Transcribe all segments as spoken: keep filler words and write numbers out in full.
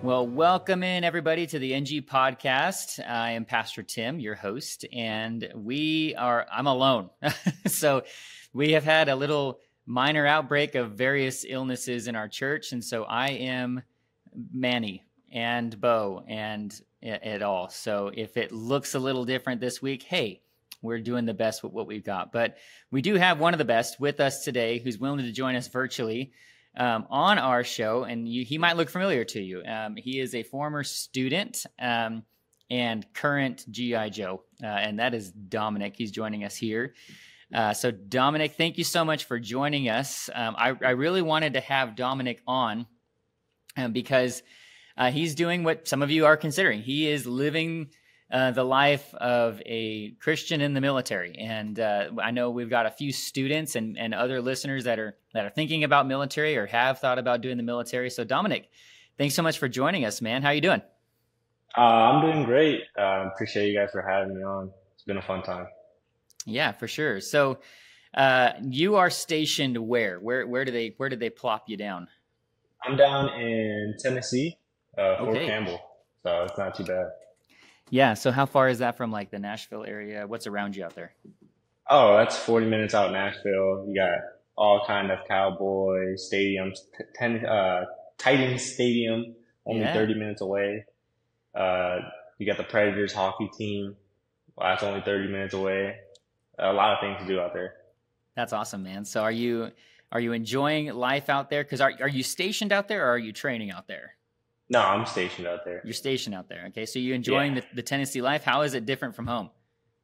Well, welcome in everybody to the N G podcast. I am Pastor Tim, your host, and we are, I'm alone. So we have had a little minor outbreak of various illnesses in our church. And so I am Manny and Bo and it all. So if it looks a little different this week, hey, we're doing the best with what we've got. But we do have one of the best with us today who's willing to join us virtually Um, on our show, and you, he might look familiar to you. Um, he is a former student um, and current G I. Joe, uh, and that is Dominic. He's joining us here. Uh, so Dominic, thank you so much for joining us. Um, I, I really wanted to have Dominic on um, because uh, he's doing what some of you are considering. He is living Uh, the life of a Christian in the military. And uh, I know we've got a few students and, and other listeners that are that are thinking about military or have thought about doing the military. So Dominic, thanks so much for joining us, man. How you doing? Uh, I'm doing great. Uh, appreciate you guys for having me on. It's been a fun time. Yeah, for sure. So uh, you are stationed where? Where where do they where did they plop you down? I'm down in Tennessee, uh, Fort Okay. Campbell, so it's not too bad. Yeah. So how far is that from like the Nashville area? What's around you out there? Oh, that's forty minutes out Nashville. You got all kind of Cowboy stadiums, t- ten, uh, Titans Stadium, only Yeah. thirty minutes away. Uh, you got the Predators hockey team. Well, that's only thirty minutes away. A lot of things to do out there. That's awesome, man. So are you are you enjoying life out there? Because are are you stationed out there or are you training out there? No, I'm stationed out there. You're stationed out there. Okay. So you enjoying Yeah. the, the Tennessee life? How is it different from home?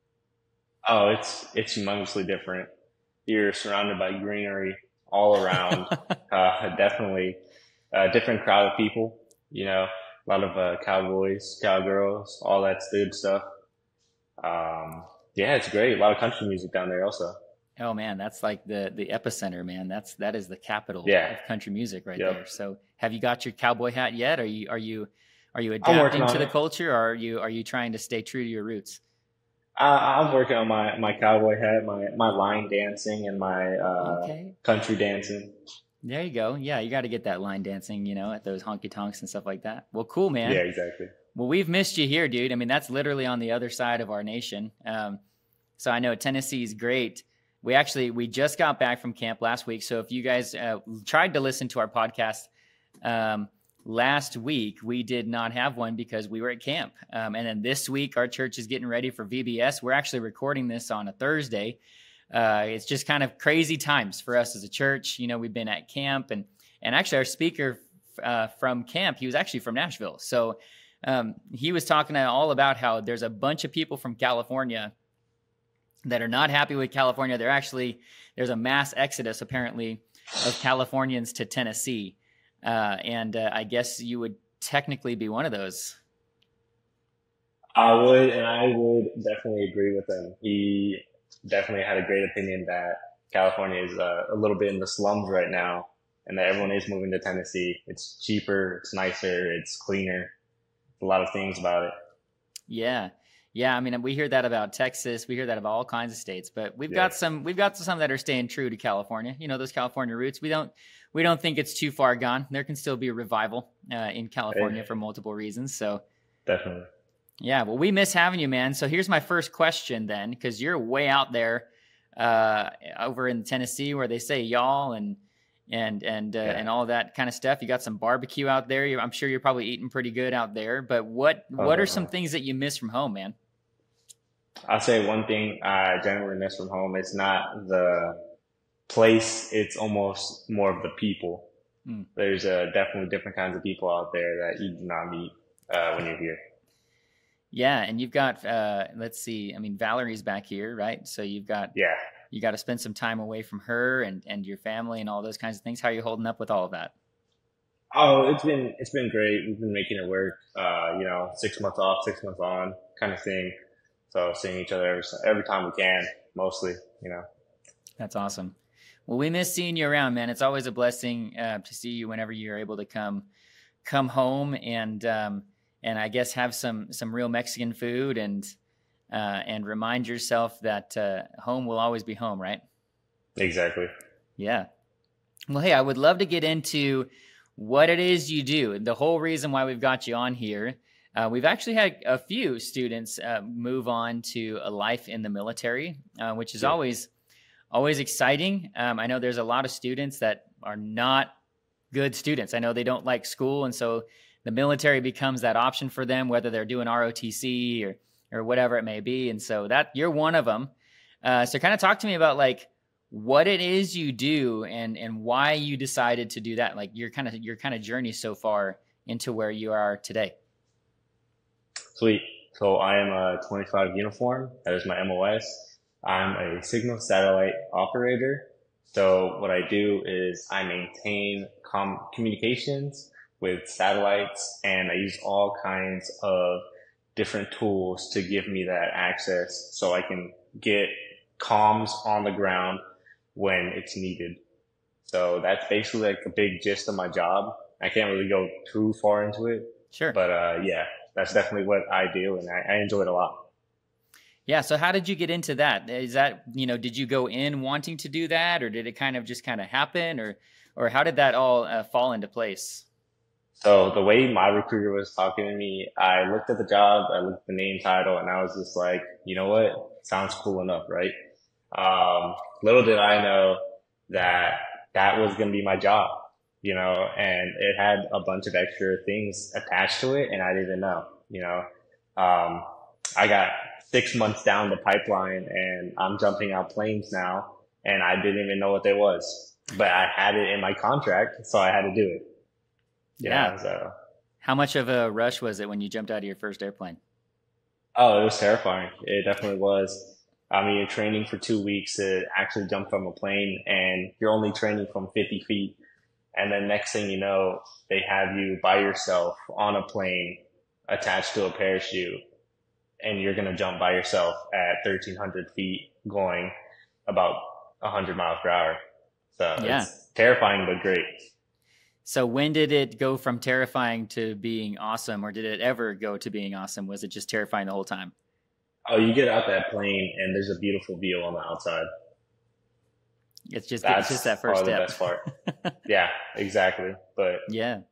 Oh, it's it's humongously different. You're surrounded by greenery all around. Uh, definitely a different crowd of people. You know, a lot of uh, cowboys, cowgirls, all that good stuff. Um, yeah, it's great. A lot of country music down there also. Oh man, that's like the the epicenter, man. That's that is the capital Yeah. of country music right Yep. there. So have you got your cowboy hat yet? Are you are you are you I'm working adapting on to the it. culture or are you are you trying to stay true to your roots? I, I'm working on my, my cowboy hat, my, my line dancing, and my uh, Okay. country dancing. There you go. Yeah, you got to get that line dancing, you know, at those honky tonks and stuff like that. Well, cool, man. Yeah, exactly. Well, we've missed you here, dude. I mean, that's literally on the other side of our nation. Um, so I know Tennessee is great. We actually, we just got back from camp last week. So if you guys uh, tried to listen to our podcast um, last week, we did not have one because we were at camp. Um, and then this week, our church is getting ready for V B S. We're actually recording this on a Thursday. Uh, it's just kind of crazy times for us as a church. You know, we've been at camp and, and actually our speaker uh, from camp, he was actually from Nashville. So um, he was talking all about how there's a bunch of people from California that are not happy with California. They're actually, there's a mass exodus apparently of Californians to Tennessee. Uh, and uh, I guess you would technically be one of those. I would, and I would definitely agree with him. He definitely had a great opinion that California is uh, a little bit in the slums right now, and that everyone is moving to Tennessee. It's cheaper, it's nicer, it's cleaner. A lot of things about it. Yeah. Yeah. I mean, we hear that about Texas. We hear that about all kinds of states, but we've Yeah. got some, we've got some that are staying true to California. You know, those California roots. We don't, we don't think it's too far gone. There can still be a revival uh, in California Yeah. for multiple reasons. So Definitely. yeah, well, we miss having you, man. So here's my first question then, because you're way out there uh, over in Tennessee where they say y'all and and and uh, Yeah. and all that kind of stuff. You got some barbecue out there. You- I'm sure you're probably eating pretty good out there. But what what are some Uh, things that you miss from home, man? I'll say one thing I generally miss from home. It's not the place. It's almost more of the people. Mm. There's uh, definitely different kinds of people out there that you do not meet uh, when you're here. Yeah, and you've got uh, let's see. I mean, Valerie's back here, right? So you've got Yeah. you got to spend some time away from her and and your family and all those kinds of things. How are you holding up with all of that? Oh, it's been it's been great. We've been making it work. Uh, you know, six months off, six months on, kind of thing. So seeing each other every, every time we can, mostly. You know. That's awesome. Well, we miss seeing you around, man. It's always a blessing uh, to see you whenever you're able to come come home and um, and I guess have some some real Mexican food and uh, and remind yourself that uh, home will always be home, right? Exactly. Yeah. Well, hey, I would love to get into what it is you do. The whole reason why we've got you on here, uh, we've actually had a few students uh, move on to a life in the military, uh, which is Yeah. always, always exciting. Um, I know there's a lot of students that are not good students. I know they don't like school. And so the military becomes that option for them, whether they're doing R O T C or, or whatever it may be. And so that you're one of them. Uh, so kind of talk to me about like what it is you do and, and why you decided to do that. Like your kind of, your kind of journey so far into where you are today. Sweet. So I am a twenty-five uniform. That is my M O S. I'm a signal satellite operator. So what I do is I maintain com- communications with satellites, and I use all kinds of different tools to give me that access so I can get comms on the ground when it's needed. So that's basically like a big gist of my job. I can't really go too far into it. Sure. But uh, yeah, that's definitely what I do, and I, I enjoy it a lot. Yeah. So how did you get into that? Is that, you know, did you go in wanting to do that, or did it kind of just kind of happen, or, or how did that all uh, fall into place? So the way my recruiter was talking to me, I looked at the job, I looked at the name title, and I was just like, you know what? Sounds cool enough, right? Um, little did I know that that was going to be my job, you know, and it had a bunch of extra things attached to it, and I didn't know, you know. Um, I got six months down the pipeline, and I'm jumping out planes now, and I didn't even know what they was, but I had it in my contract, so I had to do it. Yeah. Yeah. So, how much of a rush was it when you jumped out of your first airplane? oh, it was terrifying. It definitely was. I mean, you're training for two weeks to actually jump from a plane, and you're only training from fifty feet. And then next thing you know, they have you by yourself on a plane attached to a parachute, and you're going to jump by yourself at thirteen hundred feet going about one hundred miles per hour. So Yeah. It's terrifying, but great. So when did it go from terrifying to being awesome, or did it ever go to being awesome? Was it just terrifying the whole time? Oh, you get out that plane and there's a beautiful view on the outside. It's just, That's it's just that first probably step. the best part. Yeah, exactly. But Yeah.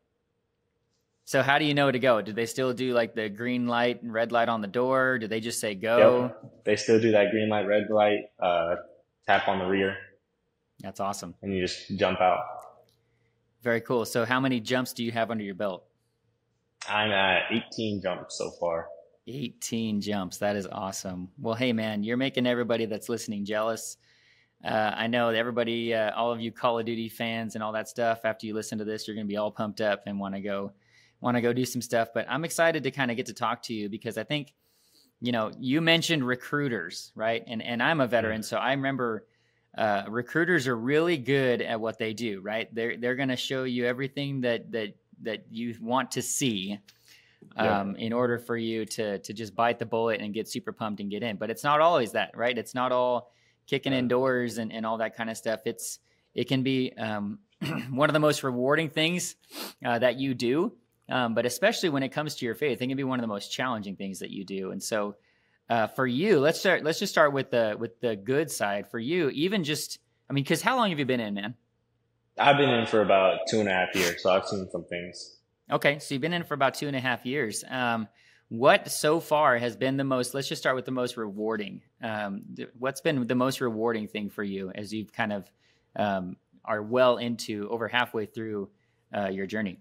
So how do you know to go? Do they still do like the green light and red light on the door? Do they just say go? Yep, they still do that green light, red light, uh, tap on the rear. That's awesome. And you just jump out. Very cool. So how many jumps do you have under your belt? I'm at eighteen jumps so far. eighteen jumps. That is awesome. Well, hey man, you're making everybody that's listening jealous. Uh, I know that everybody, uh, all of you Call of Duty fans and all that stuff, after you listen to this, you're going to be all pumped up and want to go, want to go do some stuff. But I'm excited to kind of get to talk to you because I think, you know, you mentioned recruiters, right? And, and I'm a veteran. So I remember, uh, recruiters are really good at what they do, right? They're, they're going to show you everything that, that, that you want to see, um, yeah. in order for you to, to just bite the bullet and get super pumped and get in. But it's not always that, right? It's not all kicking indoors and, and all that kind of stuff. It's, it can be, um, one of the most rewarding things, uh, that you do. Um, but especially when it comes to your faith, it can be one of the most challenging things that you do. And so, uh, for you, let's start, let's just start with the, with the good side for you, even just, I mean, cause how long have you been in, man? I've been in for about two and a half years. So I've seen some things. Okay. So you've been in for about two and a half years. Um, what so far has been the most, let's just start with the most rewarding. Um, th- what's been the most rewarding thing for you as you've kind of, um, are well into over halfway through, uh, your journey?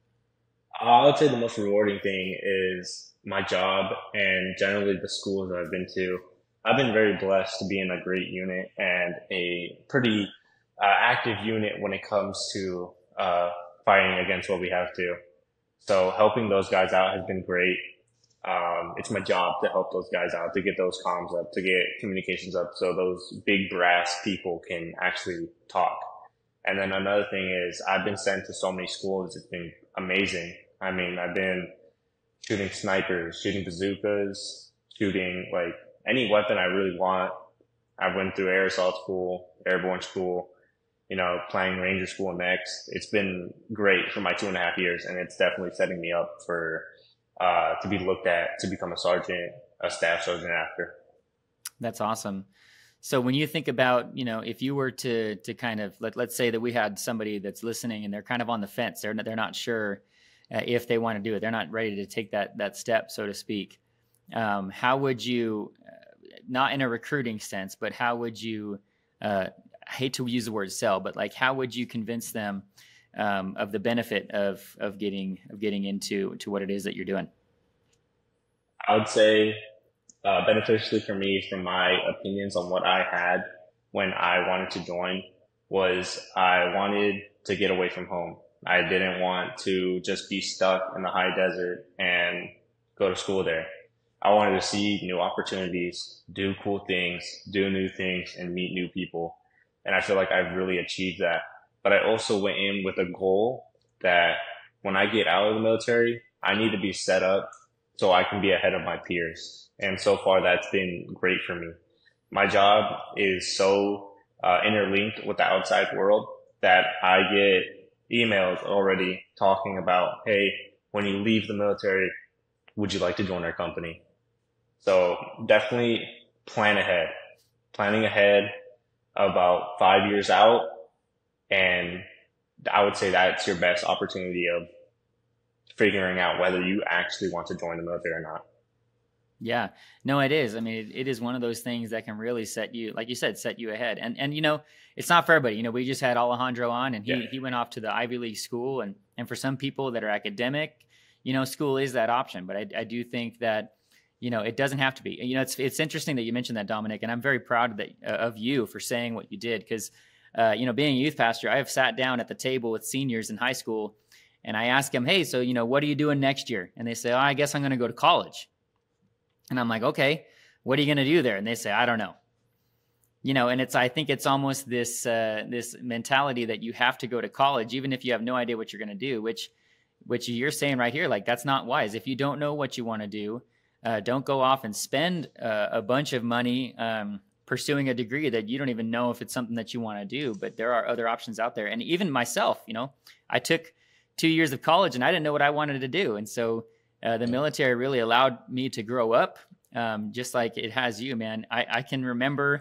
I would say the most rewarding thing is my job and generally the schools that I've been to. I've been very blessed to be in a great unit and a pretty uh, active unit when it comes to uh, fighting against what we have to. So helping those guys out has been great. Um, it's my job to help those guys out, to get those comms up, to get communications up so those big brass people can actually talk. And then another thing is I've been sent to so many schools. It's been amazing. I mean, I've been shooting snipers, shooting bazookas, shooting like any weapon I really want. I went through air assault school, airborne school, you know, playing ranger school next. It's been great for my two and a half years, and it's definitely setting me up for, uh, to be looked at to become a sergeant, a staff sergeant after. That's awesome. So when you think about, you know, if you were to to kind of let let's say that we had somebody that's listening and they're kind of on the fence, they're not, they're not sure uh, if they want to do it, they're not ready to take that that step, so to speak. Um, how would you, uh, not in a recruiting sense, but how would you? Uh, I hate to use the word sell, but like, how would you convince them um, of the benefit of of getting of getting into to what it is that you're doing? I would say uh, beneficially for me, from my opinions on what I had when I wanted to join, was I wanted to get away from home. I didn't want to just be stuck in the high desert and go to school there. I wanted to see new opportunities, do cool things, do new things, and meet new people. And I feel like I've really achieved that. But I also went in with a goal that when I get out of the military, I need to be set up so I can be ahead of my peers. And so far, that's been great for me. My job is so uh, interlinked with the outside world that I get emails already talking about, hey, when you leave the military, would you like to join our company? So definitely plan ahead, planning ahead about five years out. And I would say that's your best opportunity of figuring out whether you actually want to join the military or not. Yeah, no, it is. I mean, it, it is one of those things that can really set you, like you said, set you ahead. And, and, you know, it's not for everybody. You know, we just had Alejandro on and he, yeah. he went off to the Ivy League school. And, and for some people that are academic, you know, school is that option. But I, I do think that, you know, it doesn't have to be. You know, it's it's interesting that you mentioned that, Dominic, and I'm very proud of, that, uh, of you for saying what you did. Because, uh, you know, being a youth pastor, I have sat down at the table with seniors in high school and I ask them, hey, so, you know, what are you doing next year? And they say, oh, I guess I'm going to go to college. And I'm like, okay, what are you going to do there? And they say, I don't know. You know, and it's, I think it's almost this, uh, this mentality that you have to go to college, even if you have no idea what you're going to do, which, which you're saying right here, like, that's not wise. If you don't know what you want to do, uh, don't go off and spend uh, a bunch of money, um, pursuing a degree that you don't even know if it's something that you want to do, but there are other options out there. And even myself, you know, I took two years of college and I didn't know what I wanted to do. And so Uh, the military really allowed me to grow up, um, just like it has you, man. I, I can remember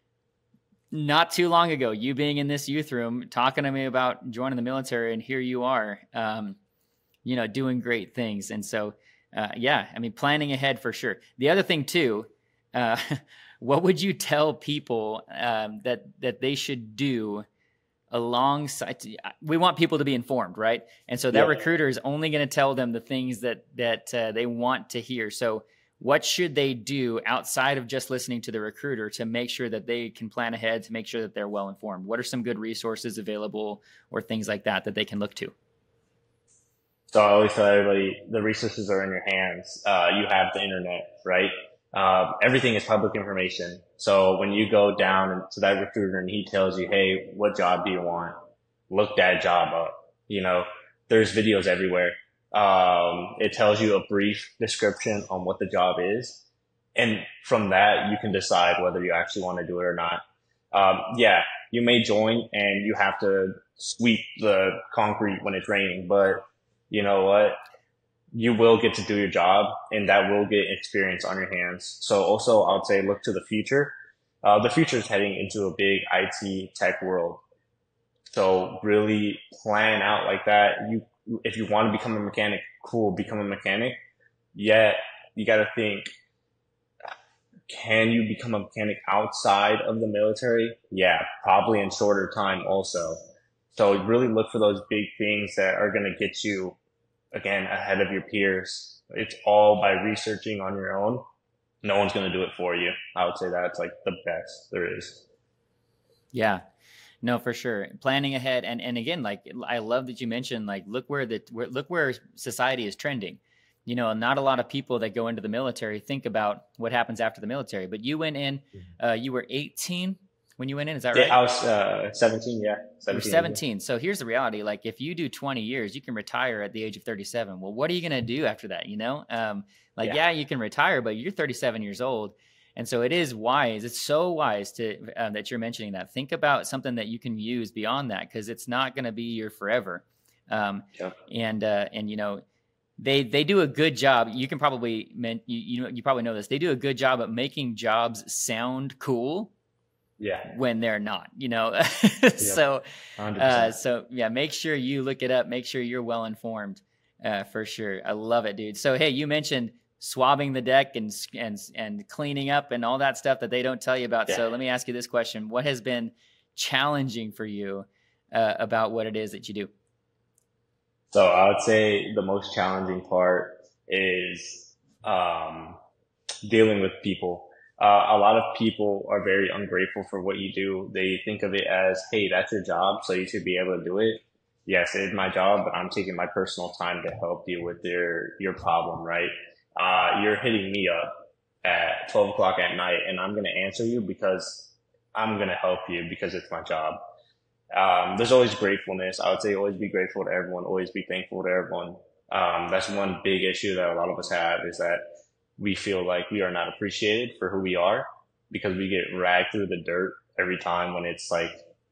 not too long ago, you being in this youth room, talking to me about joining the military, and here you are, um, you know, doing great things. And so, uh, yeah, I mean, planning ahead for sure. The other thing too, uh, what would you tell people um, that that they should do alongside? We want people to be informed, right? And so that yeah. recruiter is only going to tell them the things that that uh, they want to hear. So what should they do outside of just listening to the recruiter to make sure that they can plan ahead, to make sure that they're well informed? What are some good resources available or things like that that they can look to? So I always tell everybody, the resources are in your hands. Uh, you have the internet, right? Uh, everything is public information. So when you go down to that recruiter and he tells you, hey, what job do you want? Look that job up. You know, there's videos everywhere. Um, it tells you a brief description on what the job is. And from that, you can decide whether you actually want to do it or not. Um, yeah, you may join and you have to sweep the concrete when it's raining, but you know what? You will get to do your job and that will get experience on your hands. So also I would say look to the future. Uh, the future is heading into a big I T tech world. So really plan out like that. You, if you want to become a mechanic, cool, become a mechanic. Yet you got to think, can you become a mechanic outside of the military? Yeah, probably in shorter time also. So really look for those big things that are going to get you, again, ahead of your peers. It's all by researching on your own. No one's going to do it for you. I would say that's like the best there is. Yeah, no, for sure. Planning ahead. And, and again, like, I love that you mentioned, like, look where the, where, look where society is trending. You know, not a lot of people that go into the military think about what happens after the military, but you went in, uh, you were eighteen when you went in. Is that right? I was uh, seventeen. Yeah. seventeen. You were seventeen. So here's the reality. Like, if you do twenty years, you can retire at the age of thirty-seven. Well, what are you going to do after that? You know, um, like, yeah. yeah, you can retire, but you're thirty-seven years old. And so it is wise. It's so wise to, um, that you're mentioning that. Think about something that you can use beyond that, because it's not going to be your forever. Um, yeah. And, uh, and, you know, they, they do a good job. You can probably, you, you know, you probably know this. They do a good job at making jobs sound cool, Yeah. when they're not, you know? Yep. so, one hundred uh, percent. so yeah, make sure you look it up. Make sure you're well informed, uh, for sure. I love it, dude. So, hey, you mentioned swabbing the deck and, and, and cleaning up and all that stuff that they don't tell you about. Yeah. So let me ask you this question. What has been challenging for you, uh, about what it is that you do? So I would say the most challenging part is um, dealing with people. Uh, a lot of people are very ungrateful for what you do. They think of it as, hey, that's your job, so you should be able to do it. Yes, it's my job, but I'm taking my personal time to help you with your your problem, right? Uh, you're hitting me up at twelve o'clock at night, and I'm going to answer you because I'm going to help you because it's my job. Um, there's always gratefulness. I would say always be grateful to everyone, always be thankful to everyone. Um, that's one big issue that a lot of us have, is that we feel like we are not appreciated for who we are because we get dragged through the dirt every time when it's like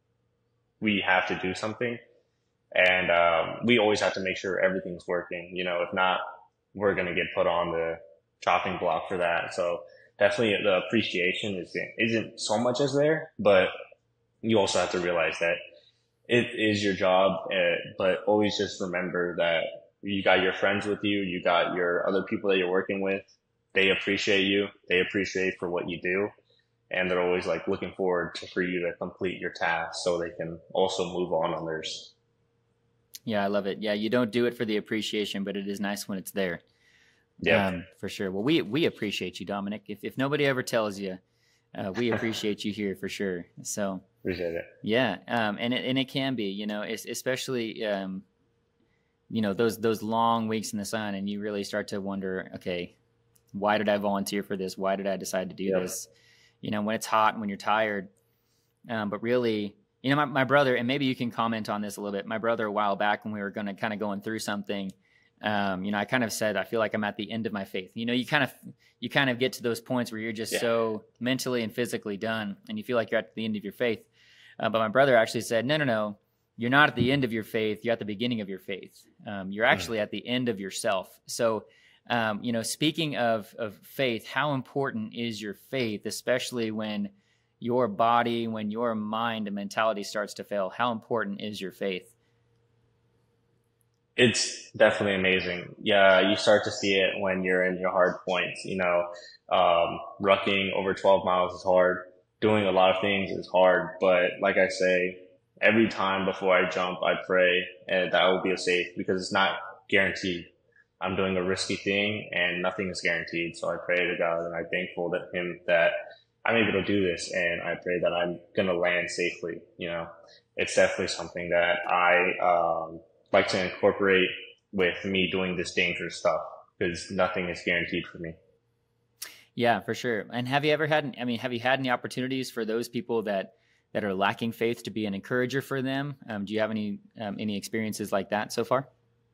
we have to do something. And um, we always have to make sure everything's working. You know, if not, we're going to get put on the chopping block for that. So definitely the appreciation isn't, isn't so much as there, but you also have to realize that it is your job, uh, but always just remember that you got your friends with you, you got your other people that you're working with. They appreciate you. They appreciate for what you do. And they're always like looking forward to, for you to complete your task so they can also move on on theirs. Yeah, I love it. Yeah, you don't do it for the appreciation, but it is nice when it's there. Yeah, um, for sure. Well, we we appreciate you, Dominic. If if nobody ever tells you, uh, we appreciate you here for sure. So appreciate it. yeah, um, and it and it can be, you know, it's, especially um, you know, those those long weeks in the sun, and you really start to wonder, okay, why did I volunteer for this? Why did I decide to do Yep. this? You know, when it's hot and when you're tired. Um, but really, you know, my, my brother, and maybe you can comment on this a little bit. My brother, a while back when we were going to kind of going through something, um, you know, I kind of said, I feel like I'm at the end of my faith. You know, you kind of, you kind of get to those points where you're just Yeah. so mentally and physically done, and you feel like you're at the end of your faith. Uh, but my brother actually said, no, no, no, you're not at the end of your faith. You're at the beginning of your faith. Um, you're actually at the end of yourself. So, um, you know, speaking of, of faith, how important is your faith, especially when your body, when your mind and mentality starts to fail? How important is your faith? It's definitely amazing. Yeah, you start to see it when you're in your hard points. You know, um, rucking over twelve miles is hard. Doing a lot of things is hard. But like I say, every time before I jump, I pray and that I will be safe because it's not guaranteed. I'm doing a risky thing and nothing is guaranteed. So I pray to God and I'm thankful to Him that I'm able to do this, and I pray that I'm going to land safely. You know, it's definitely something that I um, like to incorporate with me doing this dangerous stuff because nothing is guaranteed for me. Yeah, for sure. And have you ever had, I mean, have you had any opportunities for those people that, that are lacking faith to be an encourager for them? Um, do you have any, um, any experiences like that so far?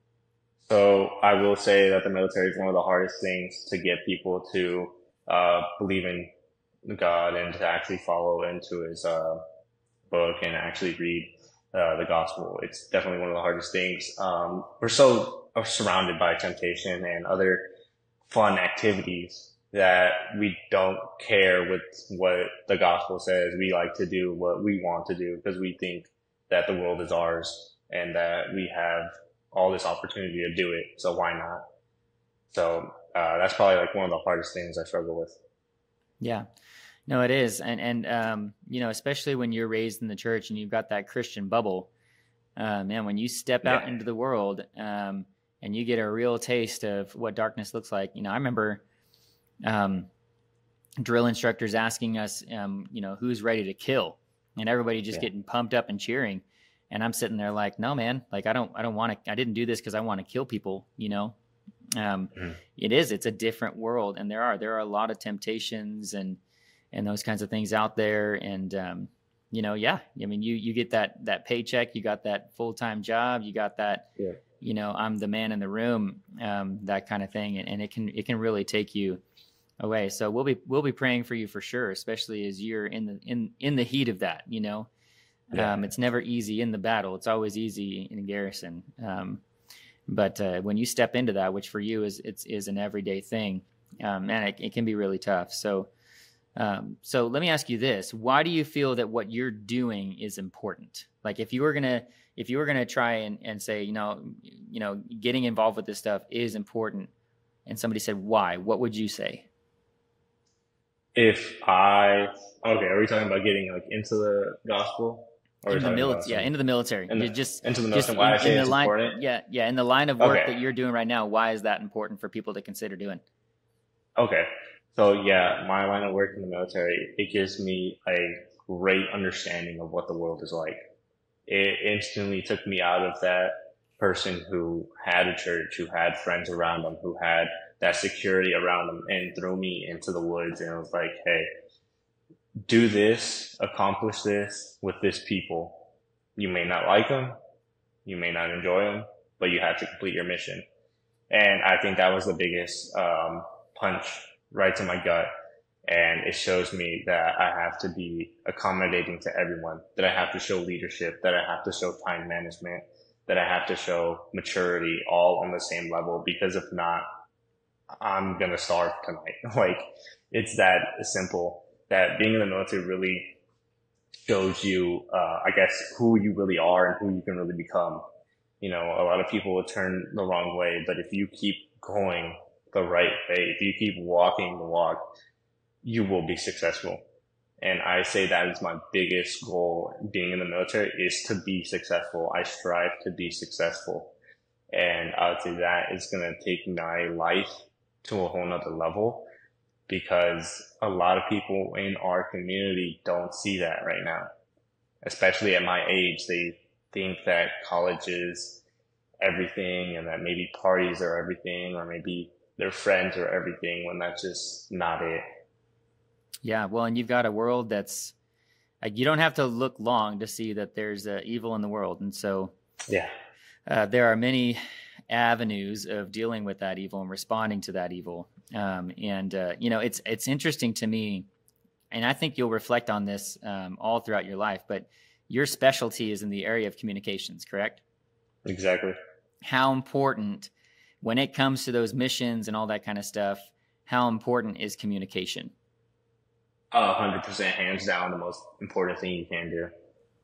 So I will say that the military is one of the hardest things to get people to uh, believe in God and to actually follow into His uh, book and actually read uh, the gospel. It's definitely one of the hardest things. Um, we're so surrounded by temptation and other fun activities that we don't care with what the gospel says. We like to do what we want to do because we think that the world is ours and that we have all this opportunity to do it. So why not? So uh, that's probably like one of the hardest things I struggle with. Yeah, no, it is. And, and, um, you know, especially when you're raised in the church and you've got that Christian bubble, uh, man, when you step out Yeah. into the world, um, and you get a real taste of what darkness looks like. You know, I remember, um, drill instructors asking us, um, you know, who's ready to kill, and everybody just Yeah. getting pumped up and cheering. And I'm sitting there like, no, man, like, I don't, I don't want to, I didn't do this because I want to kill people, you know? Um, Mhm. It is, it's a different world. And there are, there are a lot of temptations and, and those kinds of things out there. And, um, you know, yeah, I mean, you, you get that, that paycheck, you got that full-time job, you got that, Yeah. you know, I'm the man in the room, um, that kind of thing. And, and it can, it can really take you away. So we'll be, we'll be praying for you for sure, especially as you're in the, in, in the heat of that, you know. Yeah. Um, it's never easy in the battle. It's always easy in garrison. Um, but uh, when you step into that, which for you is it's is an everyday thing, um, man, it, it can be really tough. So, Um, so let me ask you this: why do you feel that what you're doing is important? Like, if you were gonna, if you were gonna try and, and say, you know, you know, getting involved with this stuff is important, and somebody said why, what would you say? If I, okay, are we talking about getting like into the gospel, or are we Into the talking about military, yeah, some into the military. in You the, just, into the just military? in, Why I in say the it's line, important? yeah, yeah, in the line of work Okay, that you're doing right now. Why is that important for people to consider doing? okay. So yeah, my line of work in the military, it gives me a great understanding of what the world is like. It instantly took me out of that person who had a church, who had friends around them, who had that security around them, and threw me into the woods. And it was like, hey, do this, accomplish this with this people. You may not like them, you may not enjoy them, but you have to complete your mission. And I think that was the biggest um, punch right to my gut. And it shows me that I have to be accommodating to everyone, that I have to show leadership, that I have to show time management, that I have to show maturity all on the same level, because if not, I'm going to starve tonight. Like, it's that simple, that being in the military really shows you, uh, I guess, who you really are and who you can really become. You know, a lot of people will turn the wrong way, but if you keep going the right way, if you keep walking the walk, you will be successful. And I say that is my biggest goal being in the military, is to be successful. I strive to be successful. And I would say that is going to take my life to a whole nother level, because a lot of people in our community don't see that right now, especially at my age. They think that college is everything, and that maybe parties are everything, or maybe their friends are everything, when that's just not it. Yeah, well, and you've got a world that's like, you don't have to look long to see that there's uh, evil in the world, and so Yeah. uh, there are many avenues of dealing with that evil and responding to that evil. Um, and uh, you know, it's it's interesting to me, and I think you'll reflect on this um, all throughout your life. But your specialty is in the area of communications, correct? Exactly. How important, when it comes to those missions and all that kind of stuff, how important is communication? A hundred percent, hands down, the most important thing you can do.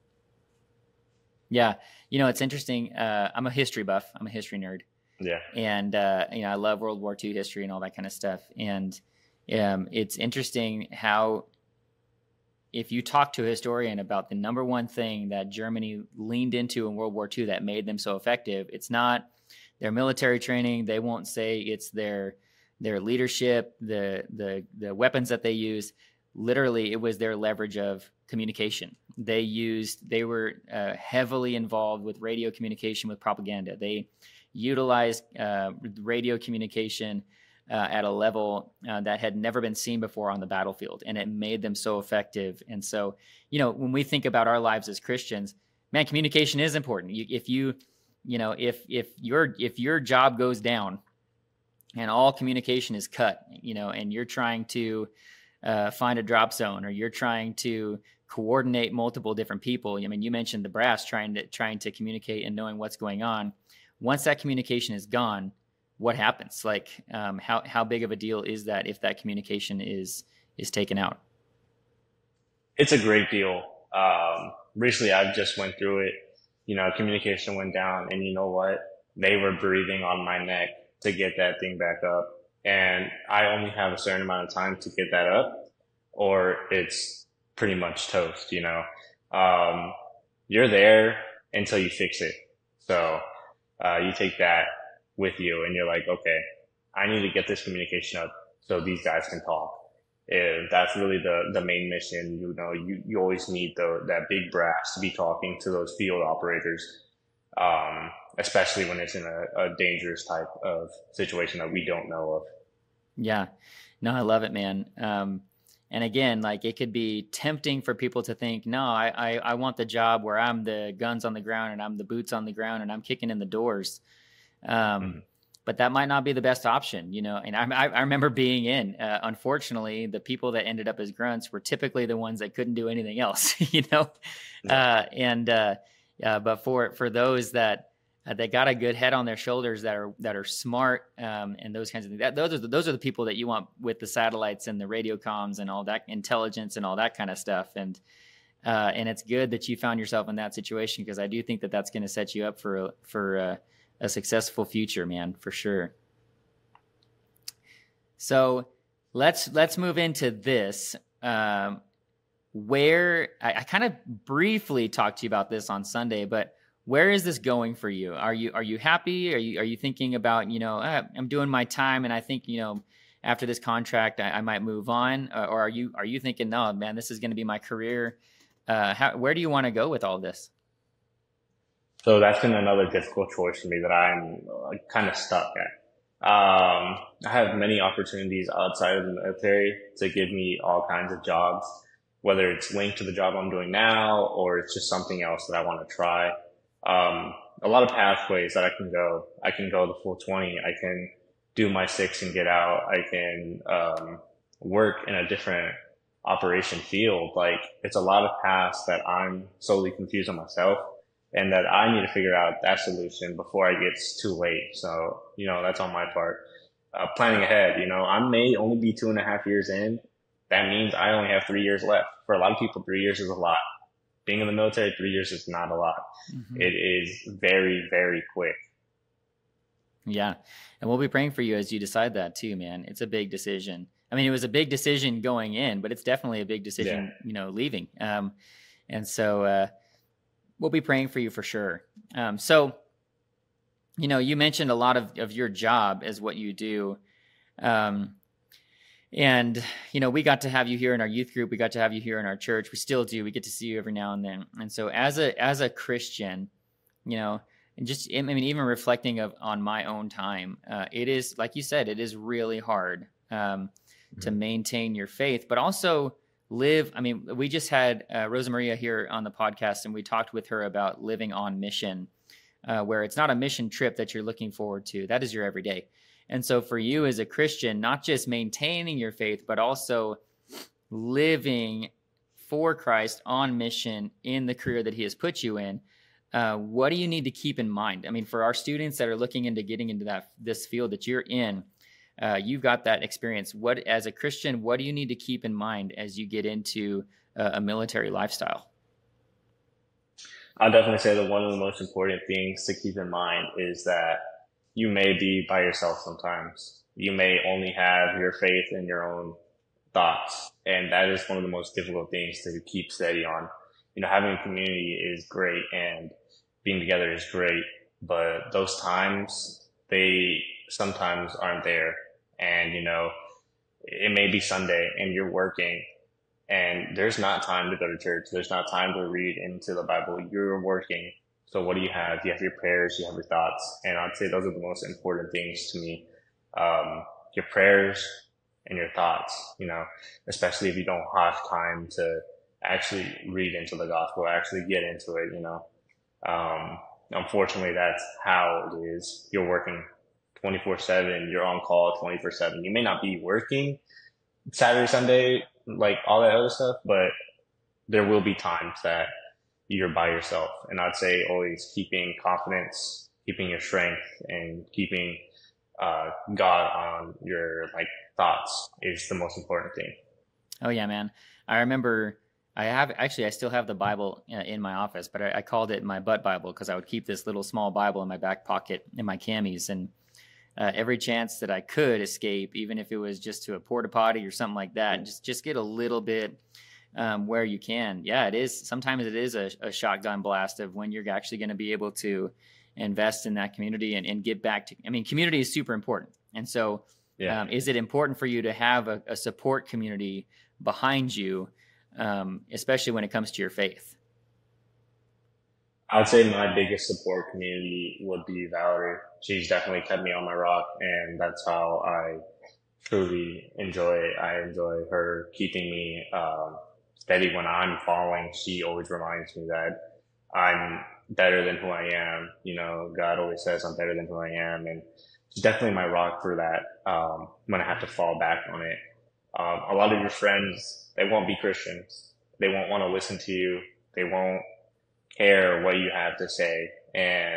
Yeah. You know, it's interesting. Uh, I'm a history buff. I'm a history nerd. Yeah. And, uh, you know, I love World War Two history and all that kind of stuff. And um, it's interesting how, if you talk to a historian about the number one thing that Germany leaned into in World War Two that made them so effective, it's not their military training. They won't say it's their their leadership, the the the weapons that they use. Literally, it was their leverage of communication. They used, they were uh, heavily involved with radio communication, with propaganda. They utilized uh, radio communication uh, at a level uh, that had never been seen before on the battlefield, and it made them so effective. And so, you know, when we think about our lives as Christians, man, communication is important. You, if you, you know, if if your if your job goes down and all communication is cut, you know, and you're trying to Uh, find a drop zone, or you're trying to coordinate multiple different people. I mean, you mentioned the brass trying to trying to communicate and knowing what's going on. Once that communication is gone, what happens? Like, um, how how big of a deal is that if that communication is is taken out? It's a great deal. Um, recently, I just went through it. You know, communication went down, and you know what? They were breathing on my neck to get that thing back up. And I only have a certain amount of time to get that up, or it's pretty much toast, you know. Um, you're there until you fix it. So uh, you take that with you, and you're like, okay, I need to get this communication up so these guys can talk. And that's really the, the main mission. You know, you, you always need the, that big brass to be talking to those field operators, um, especially when it's in a, a dangerous type of situation that we don't know of. Yeah, no, I love it, man. Um, and again, like, it could be tempting for people to think, no, I, I, I want the job where I'm the guns on the ground and I'm the boots on the ground and I'm kicking in the doors. Um, mm-hmm. But that might not be the best option, you know. And I, I remember being in, uh, unfortunately, the people that ended up as grunts were typically the ones that couldn't do anything else, you know. Yeah. Uh, and uh, uh, but for for those that uh, they got a good head on their shoulders that are that are smart, um, and those kinds of things. That, those are the, those are the people that you want with the satellites and the radio comms and all that intelligence and all that kind of stuff. And uh, and it's good that you found yourself in that situation, because I do think that that's going to set you up for a, for a, a successful future, man, for sure. So let's let's move into this. Um, where I, I kind of briefly talked to you about this on Sunday, but where is this going for you? Are you are you happy? Are you are you thinking about, you know, ah, I'm doing my time, and I think, you know, after this contract I, I might move on, uh, or are you are you thinking, no, man, this is going to be my career? Uh, how, where do you want to go with all this? So that's been another difficult choice for me that I'm uh, kind of stuck at. Um, I have many opportunities outside of the military to give me all kinds of jobs, whether it's linked to the job I'm doing now or it's just something else that I want to try. Um, a lot of pathways that I can go. I can go the full twenty. I can do my six and get out. I can um, work in a different operation field. Like, it's a lot of paths that I'm solely confused on myself, and that I need to figure out that solution before it gets too late. So, you know, that's on my part. Uh, planning ahead, you know, I may only be two and a half years in. That means I only have three years left. For a lot of people, three years is a lot. Being in the military, three years is not a lot. Mm-hmm. It is very, very quick. Yeah. And we'll be praying for you as you decide that too, man. It's a big decision. I mean, it was a big decision going in, but it's definitely a big decision, yeah. you know, leaving. Um, and so, uh, we'll be praying for you for sure. Um, so, you know, you mentioned a lot of, of your job as what you do. Um, and, you know, we got to have you here in our youth group. We got to have you here in our church. We still do. We get to see you every now and then. And so as a, as a Christian, you know, and just, I mean, even reflecting of on my own time, uh, it is, like you said, it is really hard um, mm-hmm. to maintain your faith, but also live. I mean, we just had uh, Rosa Maria here on the podcast, and we talked with her about living on mission, uh, where it's not a mission trip that you're looking forward to. That is your everyday. And so for you as a Christian, not just maintaining your faith, but also living for Christ on mission in the career that he has put you in. Uh, what do you need to keep in mind? I mean, for our students that are looking into getting into that this field that you're in, Uh, you've got that experience. What, as a Christian, what do you need to keep in mind as you get into uh, a military lifestyle? I'll definitely say that one of the most important things to keep in mind is that you may be by yourself sometimes. You may only have your faith and your own thoughts. And that is one of the most difficult things to keep steady on. You know, having a community is great and being together is great, but those times, they sometimes aren't there. And, you know, it may be Sunday and you're working and there's not time to go to church. There's not time to read into the Bible. You're working. So what do you have? You have your prayers, you have your thoughts. And I'd say those are the most important things to me. Um, your prayers and your thoughts, you know, especially if you don't have time to actually read into the gospel, actually get into it, you know. Um, unfortunately, that's how it is. You're working twenty-four seven, you're on call twenty-four seven. You may not be working Saturday, Sunday, like all that other stuff, but there will be times that you're by yourself. And I'd say always keeping confidence, keeping your strength, and keeping uh, God on your like thoughts is the most important thing. Oh yeah, man. I remember I have, actually, I still have the Bible uh, in my office, but I, I called it my butt Bible because I would keep this little small Bible in my back pocket in my camis. And uh, every chance that I could escape, even if it was just to a porta potty or something like that, just, just get a little bit um, where you can. Yeah, it is. Sometimes it is a, a shotgun blast of when you're actually going to be able to invest in that community and, and get back to, I mean, community is super important. And so yeah. um, is it important for you to have a, a support community behind you, um, especially when it comes to your faith? I'd say my biggest support community would be Valerie. She's definitely kept me on my rock, and that's how I truly enjoy it. I enjoy her keeping me um, steady when I'm falling. She always reminds me that I'm better than who I am. You know, God always says I'm better than who I am, and she's definitely my rock for that um, when I have to fall back on it. Um, a lot of your friends, they won't be Christians. They won't want to listen to you. They won't care what you have to say. And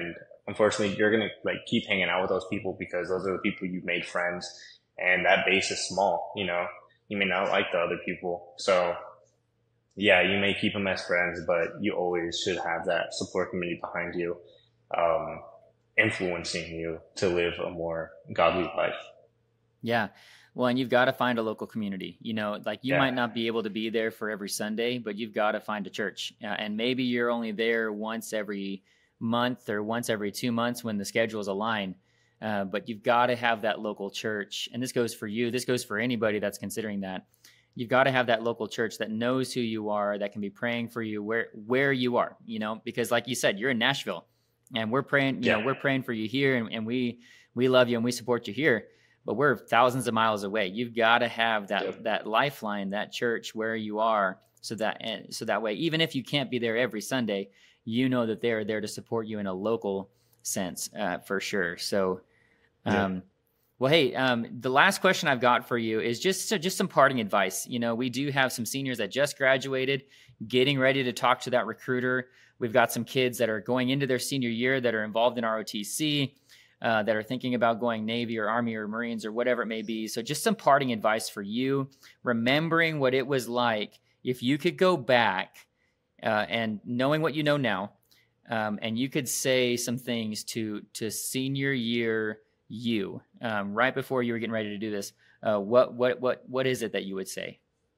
unfortunately, you're going to like keep hanging out with those people because those are the people you made friends, and that base is small. You know, you may not like the other people. So yeah, you may keep them as friends, but you always should have that support committee behind you, um, influencing you to live a more godly life. Yeah. Well, and you've got to find a local community. You know, like you Yeah. might not be able to be there for every Sunday, but you've got to find a church. Uh, and maybe you're only there once every month or once every two months when the schedules align. Uh, but you've got to have that local church. And this goes for you. This goes for anybody that's considering that. You've got to have that local church that knows who you are, that can be praying for you where, where you are, you know, because like you said, you're in Nashville and we're praying, you Yeah. know, we're praying for you here, and, and we, we love you and we support you here, but we're thousands of miles away. You've got to have that, Yep. that lifeline, that church where you are, so that, and so that way, even if you can't be there every Sunday, you know that they're there to support you in a local sense, uh, for sure. So, um, Yeah. well, hey, um, the last question I've got for you is just so just some parting advice. You know, we do have some seniors that just graduated, getting ready to talk to that recruiter. We've got some kids that are going into their senior year that are involved in R O T C, uh, that are thinking about going Navy or Army or Marines or whatever it may be. So just some parting advice for you, remembering what it was like if you could go back uh, and knowing what you know now, um, and you could say some things to to senior year you, um, right before you were getting ready to do this, uh, what, what, what, what is it that you would say?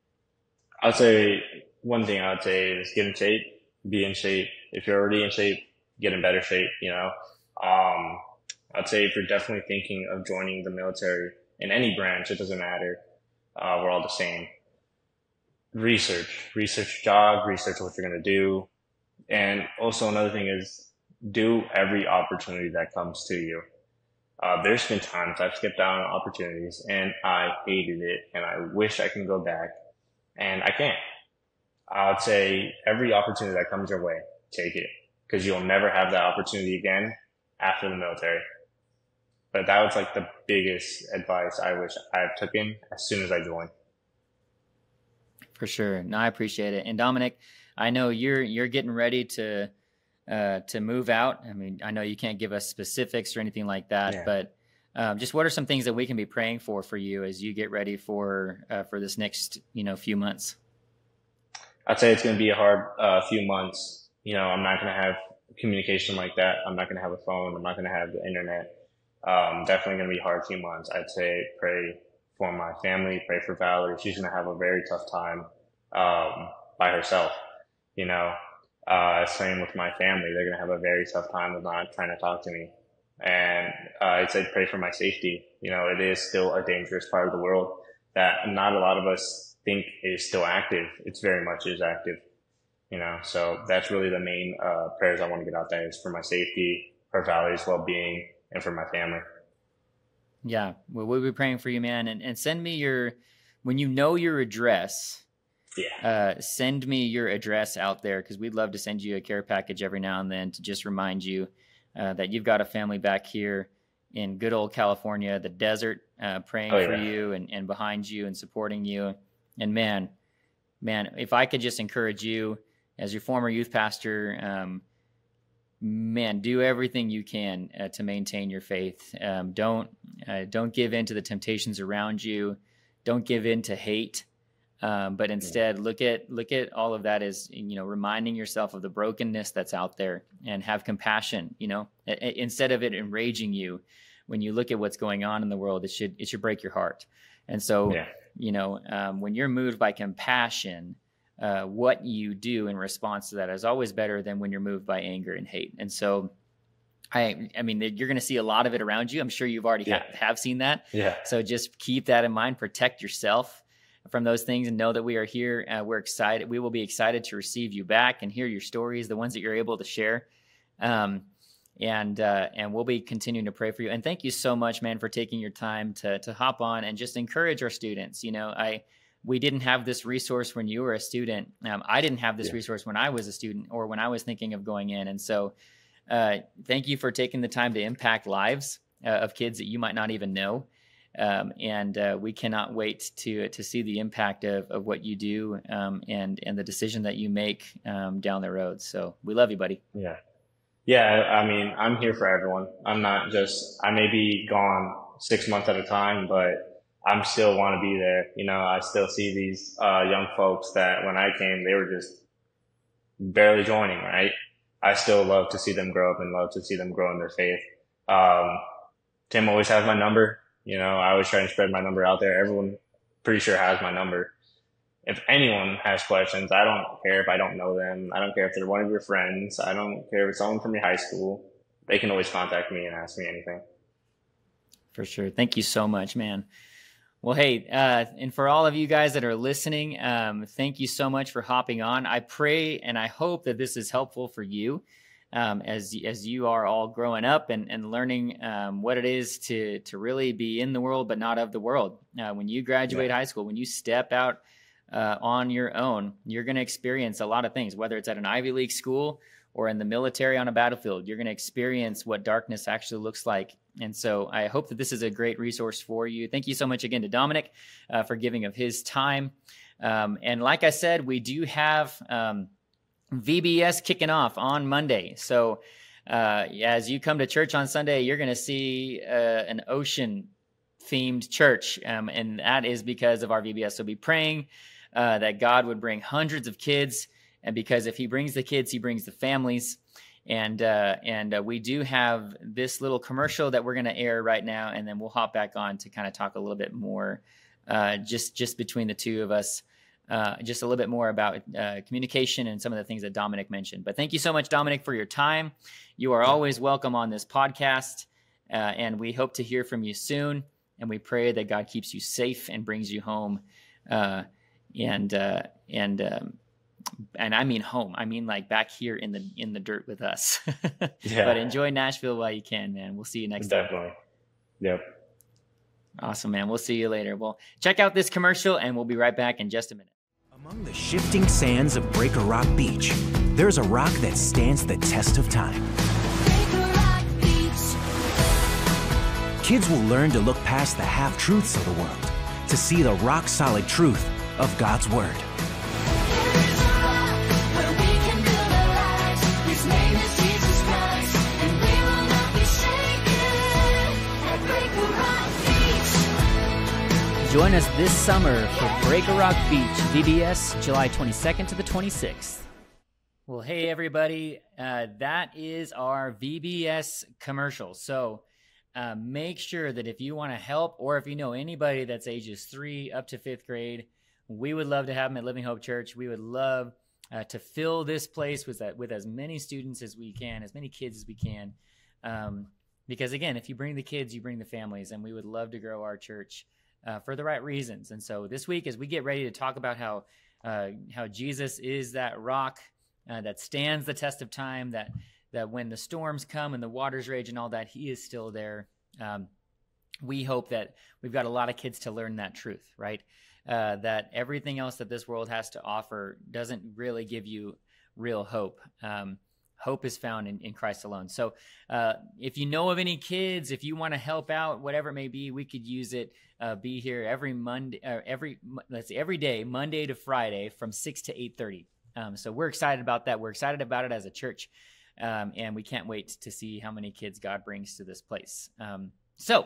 I'd say one thing I would say is get in shape, be in shape. If you're already in shape, get in better shape, you know. Um, I'd say if you're definitely thinking of joining the military in any branch, it doesn't matter. Uh, we're all the same. Research, research your job, research what you're going to do. And also another thing is do every opportunity that comes to you. Uh, there's been times I've skipped out on opportunities and I hated it and I wish I can go back and I can't. I would say every opportunity that comes your way, take it, because you'll never have that opportunity again after the military. But that was like the biggest advice I wish I had taken as soon as I joined. For sure. No, I appreciate it. And Dominic, I know you're, you're getting ready to, uh, to move out. I mean, I know you can't give us specifics or anything like that, Yeah. but, um, just what are some things that we can be praying for, for you as you get ready for, uh, for this next, you know, few months? I'd say it's going to be a hard, uh, few months. You know, I'm not going to have communication like that. I'm not going to have a phone. I'm not going to have the internet. Um, definitely going to be a hard few months. I'd say pray for my family, pray for Valerie. She's going to have a very tough time, um, by herself, you know. Uh, same with my family. They're going to have a very tough time of not trying to talk to me. And, uh, I'd say pray for my safety. You know, it is still a dangerous part of the world that not a lot of us think is still active. It's very much is active, you know, so that's really the main, uh, prayers I want to get out there is for my safety, for Valerie's well-being, and for my family. Yeah. Well, we'll be praying for you, man. And, and send me your, when you know your address, Yeah. Uh, send me your address out there, because we'd love to send you a care package every now and then to just remind you uh, that you've got a family back here in good old California, the desert, uh, praying Oh, for yeah. you and, and behind you and supporting you. And man, man, if I could just encourage you as your former youth pastor, um, man, do everything you can uh, to maintain your faith. Um, don't uh, don't give in to the temptations around you. Don't give in to hate. Um, but instead, look at look at all of that as, you know, reminding yourself of the brokenness that's out there, and have compassion. You know, I- I- instead of it enraging you, when you look at what's going on in the world, it should it should break your heart. And so, Yeah. you know, um, when you're moved by compassion, uh, what you do in response to that is always better than when you're moved by anger and hate. And so, I I mean, you're going to see a lot of it around you. I'm sure you've already Yeah. ha- have seen that. Yeah. So just keep that in mind. Protect yourself from those things, and know that we are here. Uh, we're excited. We will be excited to receive you back and hear your stories, the ones that you're able to share. Um, and uh, and we'll be continuing to pray for you. And thank you so much, man, for taking your time to to hop on and just encourage our students. You know, I we didn't have this resource when you were a student. Um, I didn't have this Yeah. resource when I was a student or when I was thinking of going in. And so, uh, thank you for taking the time to impact lives uh, of kids that you might not even know. Um, and uh, we cannot wait to to see the impact of, of what you do, um, and and the decision that you make um, down the road. So we love you, buddy. Yeah. Yeah, I mean, I'm here for everyone. I'm not just, I may be gone six months at a time, but I'm still want to be there. You know, I still see these uh, young folks that when I came, they were just barely joining, right? I still love to see them grow up and love to see them grow in their faith. Um, Tim always has my number. You know, I always try and spread my number out there. Everyone pretty sure has my number. If anyone has questions, I don't care if I don't know them. I don't care if they're one of your friends. I don't care if it's someone from your high school. They can always contact me and ask me anything. For sure. Thank you so much, man. Well, hey, uh, and for all of you guys that are listening, um, thank you so much for hopping on. I pray and I hope that this is helpful for you um, as as you are all growing up and, and learning um, what it is to to really be in the world but not of the world. Uh, when you graduate yeah. high school, when you step out uh, on your own, you're going to experience a lot of things, whether it's at an Ivy League school or in the military on a battlefield. You're going to experience what darkness actually looks like. And so I hope that this is a great resource for you. Thank you so much again to Dominic uh, for giving of his time. Um, and like I said, we do have um, V B S kicking off on Monday. So uh, as you come to church on Sunday, you're going to see uh, an ocean themed church. Um, and that is because of our V B S. So be praying uh, that God would bring hundreds of kids. And because if he brings the kids, he brings the families. And uh, and uh, we do have this little commercial that we're going to air right now, and then we'll hop back on to kind of talk a little bit more, uh, just just between the two of us, uh, just a little bit more about uh, communication and some of the things that Dominic mentioned. But thank you so much, Dominic, for your time. You are always welcome on this podcast, uh, and we hope to hear from you soon. And we pray that God keeps you safe and brings you home, uh, and uh, and. Um, And I mean home. I mean like back here in the in the dirt with us. Yeah. But enjoy Nashville while you can, man. We'll see you next Definitely. time. Definitely. Yep. Awesome, man. We'll see you later. Well, check out this commercial, and we'll be right back in just a minute. Among the shifting sands of Breaker Rock Beach, there's a rock that stands the test of time. Breaker Rock Beach. Kids will learn to look past the half-truths of the world to see the rock-solid truth of God's Word. Join us this summer for Breaker Rock Beach, V B S, July twenty-second to the twenty-sixth. Well, hey, everybody. Uh, that is our V B S commercial. So uh, make sure that if you want to help or if you know anybody that's ages three up to fifth grade, we would love to have them at Living Hope Church. We would love uh, to fill this place with, that, with as many students as we can, as many kids as we can. Um, because, again, if you bring the kids, you bring the families, and we would love to grow our church Uh, for the right reasons. And so this week, as we get ready to talk about how uh, how Jesus is that rock uh, that stands the test of time, that that when the storms come and the waters rage and all that, he is still there. Um, we hope that we've got a lot of kids to learn that truth, right? Uh, that everything else that this world has to offer doesn't really give you real hope. Um, Hope is found in, in Christ alone. So uh, if you know of any kids, if you want to help out, whatever it may be, we could use it. Uh, be here every Monday, uh, every let's see, every day, Monday to Friday, from six to eight thirty. Um, so we're excited about that. We're excited about it as a church, um, and we can't wait to see how many kids God brings to this place. Um, so.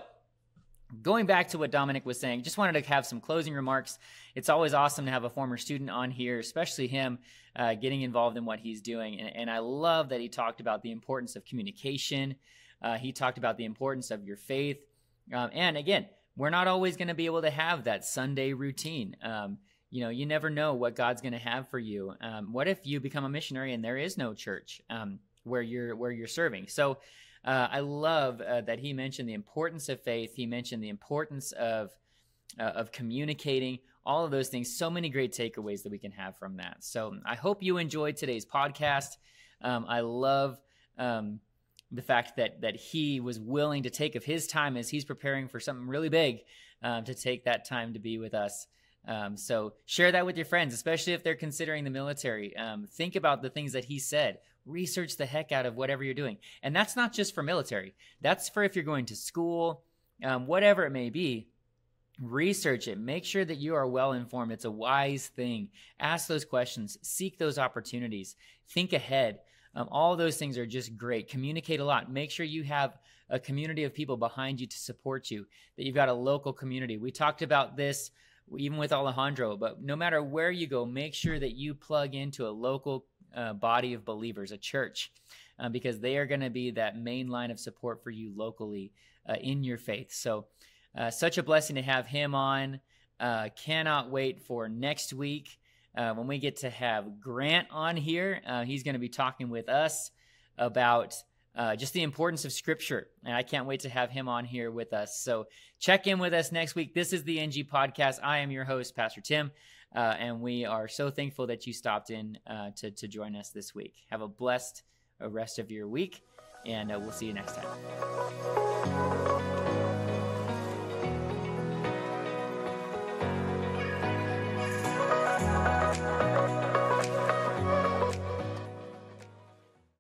Going back to what Dominic was saying, just wanted to have some closing remarks. It's always awesome to have a former student on here, especially him uh, getting involved in what he's doing. And, and I love that he talked about the importance of communication. Uh, he talked about the importance of your faith. Um, and again, we're not always going to be able to have that Sunday routine. Um, you know, you never know what God's going to have for you. Um, what if you become a missionary and there is no church um, where you're where you're serving? So Uh, I love uh, that he mentioned the importance of faith. He mentioned the importance of uh, of communicating, all of those things. So many great takeaways that we can have from that. So I hope you enjoyed today's podcast. Um, I love um, the fact that that he was willing to take of his time as he's preparing for something really big, um, to take that time to be with us. Um, so share that with your friends, especially if they're considering the military. Um, think about the things that he said. Research the heck out of whatever you're doing. And that's not just for military. That's for if you're going to school, um, whatever it may be. Research it. Make sure that you are well informed. It's a wise thing. Ask those questions. Seek those opportunities. Think ahead. Um, all those things are just great. Communicate a lot. Make sure you have a community of people behind you to support you, that you've got a local community. We talked about this even with Alejandro, but no matter where you go, make sure that you plug into a local uh, body of believers, a church, uh, because they are going to be that main line of support for you locally uh, in your faith. So uh, such a blessing to have him on. Uh, cannot wait for next week uh, when we get to have Grant on here. Uh, he's going to be talking with us about Uh, just the importance of Scripture. And I can't wait to have him on here with us. So check in with us next week. This is the N G Podcast. I am your host, Pastor Tim, uh, and we are so thankful that you stopped in uh, to, to join us this week. Have a blessed rest of your week, and uh, we'll see you next time.